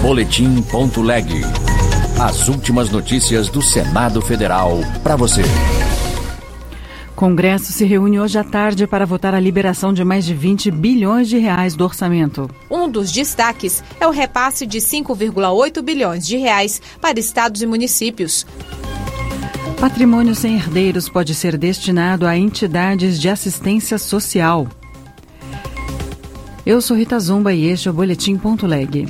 Boletim.leg. As últimas notícias do Senado Federal para você. Congresso se reúne hoje à tarde para votar a liberação de mais de 20 bilhões de reais do orçamento. Um dos destaques é o repasse de 5,8 bilhões de reais para estados e municípios. Patrimônio sem herdeiros pode ser destinado a entidades de assistência social. Eu sou Rita Zumba e este é o Boletim.leg.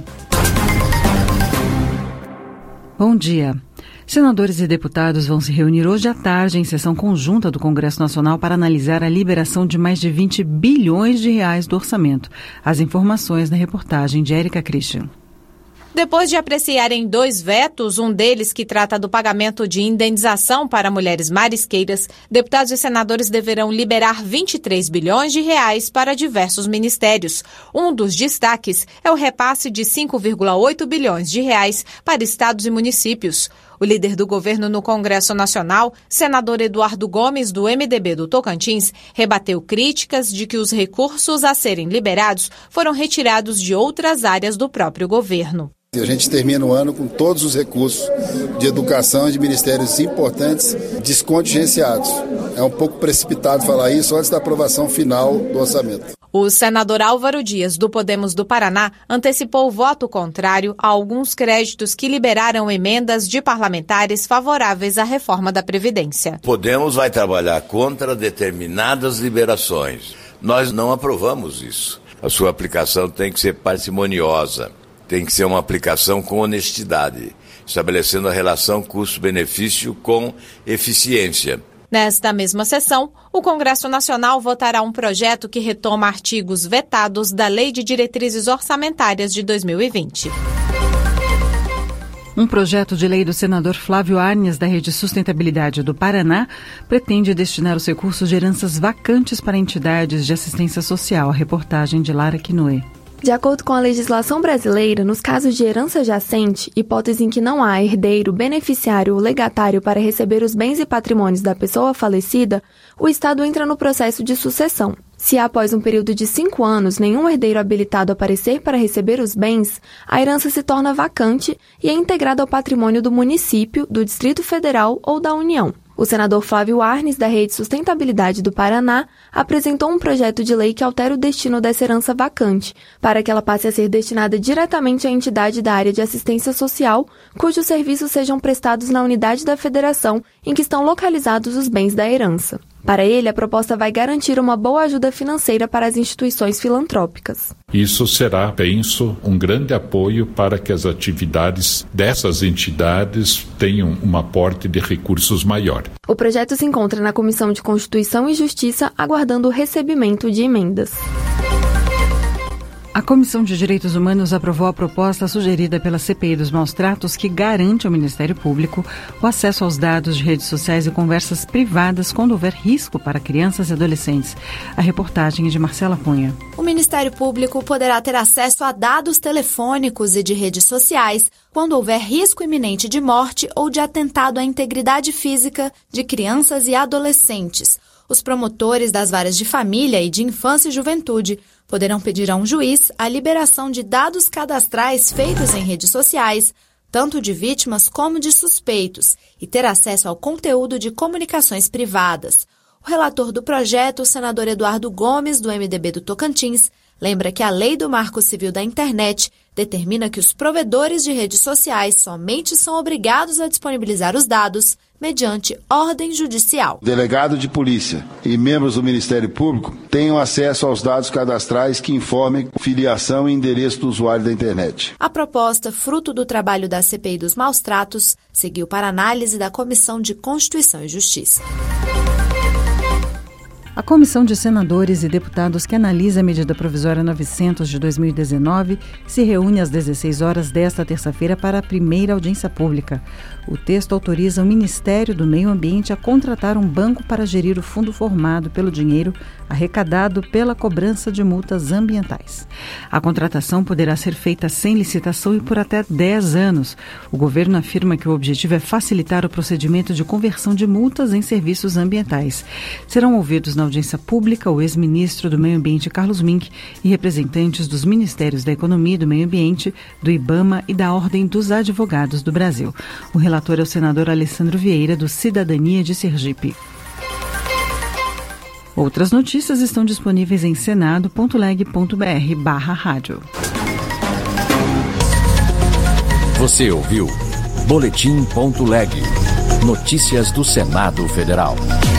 Bom dia. Senadores e deputados vão se reunir hoje à tarde em sessão conjunta do Congresso Nacional para analisar a liberação de mais de 20 bilhões de reais do orçamento. As informações na reportagem de Érica Christian. Depois de apreciarem 2 vetos, um deles que trata do pagamento de indenização para mulheres marisqueiras, deputados e senadores deverão liberar 23 bilhões de reais para diversos ministérios. Um dos destaques é o repasse de 5,8 bilhões de reais para estados e municípios. O líder do governo no Congresso Nacional, senador Eduardo Gomes, do MDB do Tocantins, rebateu críticas de que os recursos a serem liberados foram retirados de outras áreas do próprio governo. A gente termina o ano com todos os recursos de educação e de ministérios importantes descontingenciados. É um pouco precipitado falar isso antes da aprovação final do orçamento. O senador Álvaro Dias, do Podemos do Paraná, antecipou o voto contrário a alguns créditos que liberaram emendas de parlamentares favoráveis à reforma da Previdência. Podemos vai trabalhar contra determinadas liberações. Nós não aprovamos isso. A sua aplicação tem que ser parcimoniosa. Tem que ser uma aplicação com honestidade, estabelecendo a relação custo-benefício com eficiência. Nesta mesma sessão, o Congresso Nacional votará um projeto que retoma artigos vetados da Lei de Diretrizes Orçamentárias de 2020. Um projeto de lei do senador Flávio Arnes, da Rede Sustentabilidade do Paraná, pretende destinar os recursos de heranças vacantes para entidades de assistência social. A reportagem de Lara Quinoe. De acordo com a legislação brasileira, nos casos de herança jacente, hipótese em que não há herdeiro, beneficiário ou legatário para receber os bens e patrimônios da pessoa falecida, o Estado entra no processo de sucessão. Se após um período de 5 anos nenhum herdeiro habilitado aparecer para receber os bens, a herança se torna vacante e é integrada ao patrimônio do município, do Distrito Federal ou da União. O senador Flávio Arnes, da Rede Sustentabilidade do Paraná, apresentou um projeto de lei que altera o destino dessa herança vacante, para que ela passe a ser destinada diretamente à entidade da área de assistência social, cujos serviços sejam prestados na unidade da federação em que estão localizados os bens da herança. Para ele, a proposta vai garantir uma boa ajuda financeira para as instituições filantrópicas. Isso será, penso, um grande apoio para que as atividades dessas entidades tenham um aporte de recursos maior. O projeto se encontra na Comissão de Constituição e Justiça, aguardando o recebimento de emendas. A Comissão de Direitos Humanos aprovou a proposta sugerida pela CPI dos Maus-Tratos que garante ao Ministério Público o acesso aos dados de redes sociais e conversas privadas quando houver risco para crianças e adolescentes. A reportagem é de Marcela Cunha. O Ministério Público poderá ter acesso a dados telefônicos e de redes sociais quando houver risco iminente de morte ou de atentado à integridade física de crianças e adolescentes. Os promotores das varas de família e de infância e juventude poderão pedir a um juiz a liberação de dados cadastrais feitos em redes sociais, tanto de vítimas como de suspeitos, e ter acesso ao conteúdo de comunicações privadas. O relator do projeto, o senador Eduardo Gomes, do MDB do Tocantins, lembra que a Lei do Marco Civil da Internet determina que os provedores de redes sociais somente são obrigados a disponibilizar os dados mediante ordem judicial. Delegado de polícia e membros do Ministério Público tenham acesso aos dados cadastrais que informem filiação e endereço do usuário da internet. A proposta, fruto do trabalho da CPI dos Maus-Tratos, seguiu para análise da Comissão de Constituição e Justiça. A Comissão de Senadores e Deputados que analisa a medida provisória 900 de 2019 se reúne às 16 horas desta terça-feira para a primeira audiência pública. O texto autoriza o Ministério do Meio Ambiente a contratar um banco para gerir o fundo formado pelo dinheiro arrecadado pela cobrança de multas ambientais. A contratação poderá ser feita sem licitação e por até 10 anos. O governo afirma que o objetivo é facilitar o procedimento de conversão de multas em serviços ambientais. Serão ouvidos na audiência pública o ex-ministro do Meio Ambiente Carlos Mink e representantes dos Ministérios da Economia e do Meio Ambiente, do IBAMA e da Ordem dos Advogados do Brasil. O relator é o senador Alessandro Vieira, do Cidadania de Sergipe. Outras notícias estão disponíveis em senado.leg.br/rádio. Você ouviu Boletim.leg. Notícias do Senado Federal.